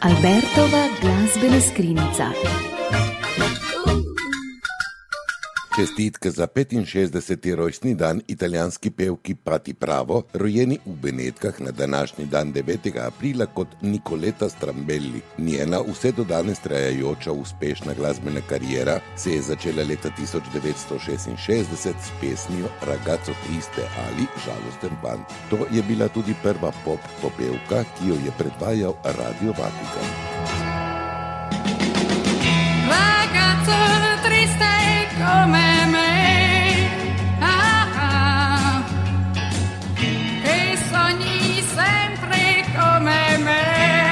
Albertova glazbena skrinjica. Čestitke za 65. rojstni dan italijanski pevki Patti Pravo, rojeni v Benetkah na današnji dan 9. aprila kot Nicoletta Strambelli. Njena vse do danes trajajoča uspešna glasbena kariera se je začela leta 1966 s pesmijo Ragazzo triste ali Žalosten fant. To je bila tudi prva pop popevka, ki jo je predvajal Radio Vatikan. Come me, e sogni sempre come me,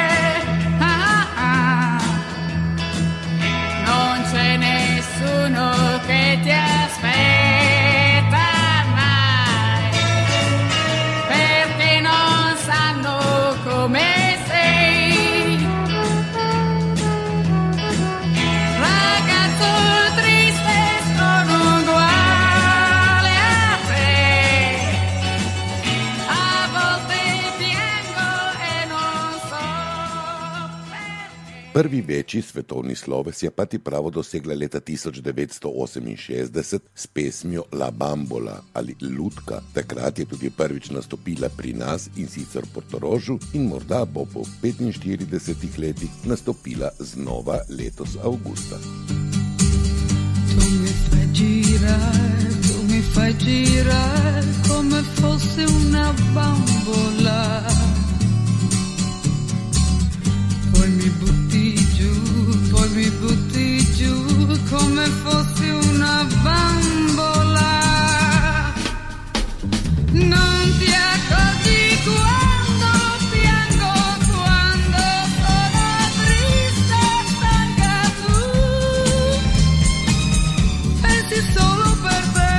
non c'è nessuno che ti aspetta mai, perché non sanno come sei, ragazzo triste. Prvi večji svetovni sloves je Patti Pravo dosegla leta 1968 s pesmijo La Bambola ali Lutka. Takrat je tudi prvič nastopila pri nas in sicer v Portorožu in morda bo po 45 letih nastopila znova letos avgusta. Tu mi fai girare come fosse una bambola. Poi mi butti giù come fossi una bambola. Non ti accorgi quando piango, quando sono triste e stanca tu. Pensi solo per te.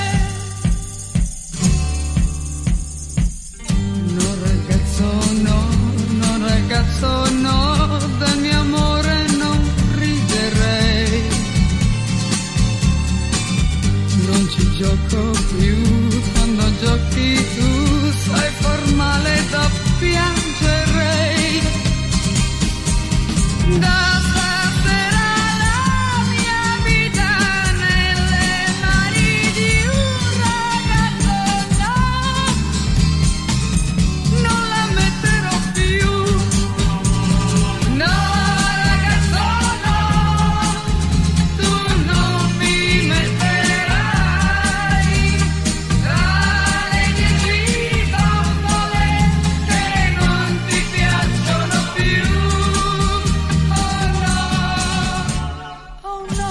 No ragazzo no, no ragazzo no. Del mio amore non riderei, non ci gioco più, quando giochi tu sai far male da piangerei. Da stasera la mia vita nelle mani di un ragazzo no, non la metterò più. No ragazzo no, tu non mi metterai tra le 10 bambole che non ti piacciono più. Oh no, oh no.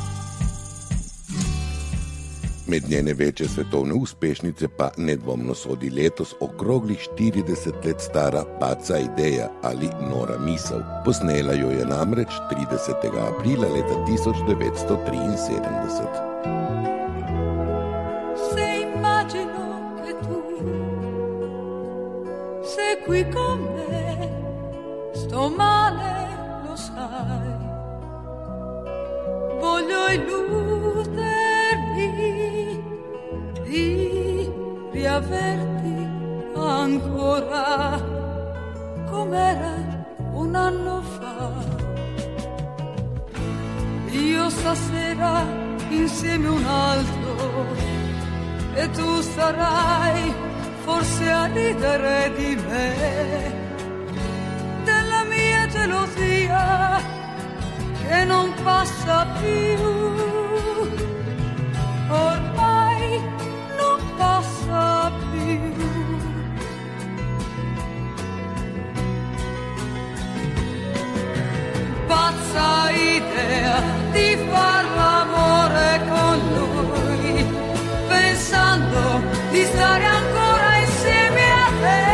Med njene večje svetovne uspešnice pa nedvomno sodi letos okroglih 40 let stara Pazza idea ali Nora misel. Posnela jo je namreč 30. aprila leta 1973. Se immagino che tu sei qui con me, sto male, lo sai, voglio illudermi di riaverti ancora com'era un anno fa. Io stasera insieme un altro e tu sarai forse a ridere di me, della mia gelosia che non passa più, ormai non passa più. Pazza idea di far l'amore con lui, pensando di stare ancora insieme a te.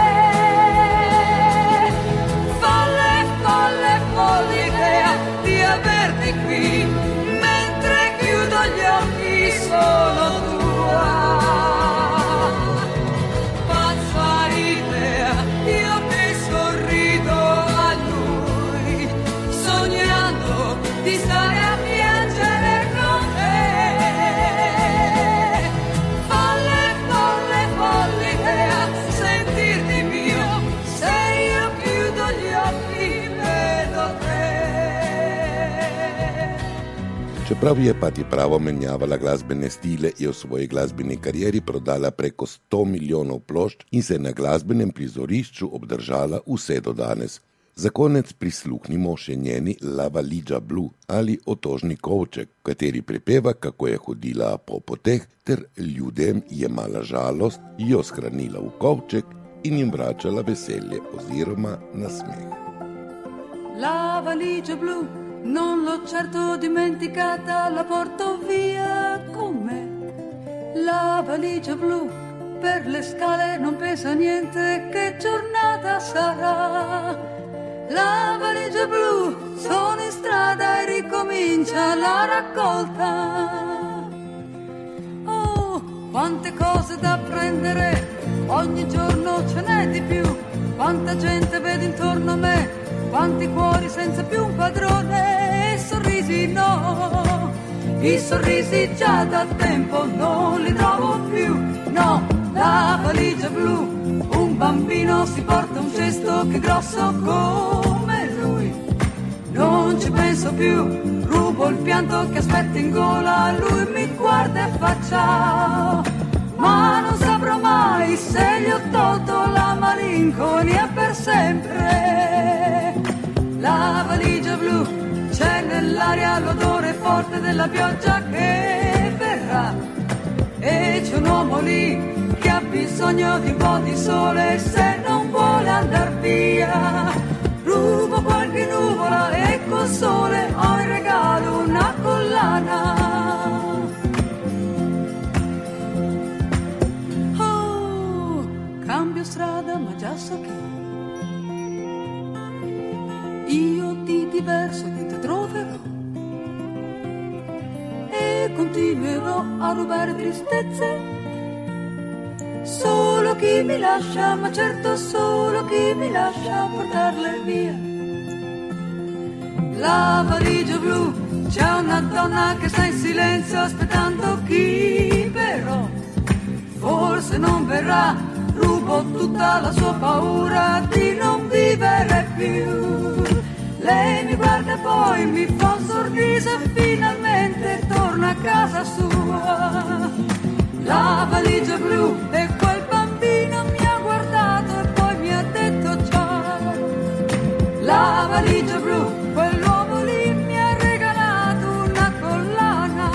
Folle, folle, folle idea di averti qui, mentre chiudo gli occhi sono tua. Pazza idea, io che sorrido a lui, sognando di stare a piangere con te. Folle, folle, folle. Čeprav je Patti Pravo menjavala glasbene stile, je v svoji glasbeni karieri prodala preko 100 milijonov plošč in se na glasbenem prizorišču obdržala vse do danes. Za konec prisluhnimo še njeni La Valigia Blu ali Otožni kovček, v kateri prepeva, kako je hodila po poteh ter ljudem jemala žalost, jo shranila v kovček in jim vračala veselje oziroma nasmeh. La valigia blu non l'ho certo dimenticata, la porto via con me. La valigia blu per le scale non pesa niente, che giornata sarà. La valigia blu, sono in strada e ricomincia la raccolta. Oh, quante cose da prendere, ogni giorno ce n'è di più. Quanta gente vedo intorno a me, quanti cuori senza più un padrone, e sorrisi no, i sorrisi già da tempo non li trovo più. No, la valigia blu, un bambino si porta un cesto che è grosso come lui. Non ci penso più, rubo il pianto che aspetta in gola, lui mi guarda e fa ciao. Ma non saprò mai se gli ho tolto la malinconia per sempre. La valigia blu, c'è nell'aria l'odore forte della pioggia che verrà. E c'è un uomo lì che ha bisogno di un po' di sole se non vuole andar via. Rubo qualche nuvola e col sole ho in regalo una collana. Oh, cambio strada ma già so che io di diverso niente troverò e continuerò a rubare tristezze. Solo chi mi lascia, ma certo solo chi mi lascia portarle via. La valigia blu, c'è una donna che sta in silenzio aspettando chi però forse non verrà. Rubo tutta la sua paura di non vivere più. Lei mi guarda e poi mi fa un sorriso e finalmente torna a casa sua. La valigia blu e quel bambino mi ha guardato e poi mi ha detto ciao. La valigia blu, quell'uomo lì mi ha regalato una collana.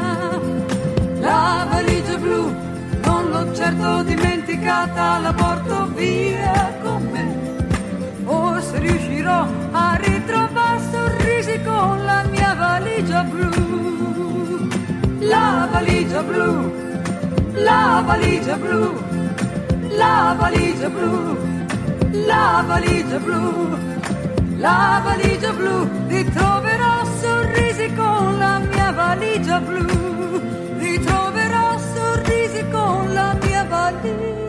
La valigia blu, non l'ho certo dimenticata, la porto via con me. Forse riuscirò a ritrovare sorrisi con la mia valigia blu. La valigia blu, la valigia blu, la valigia blu, la valigia blu, la valigia blu. Ritroverò sorrisi con la mia valigia blu. Ritroverò sorrisi con la mia valigia.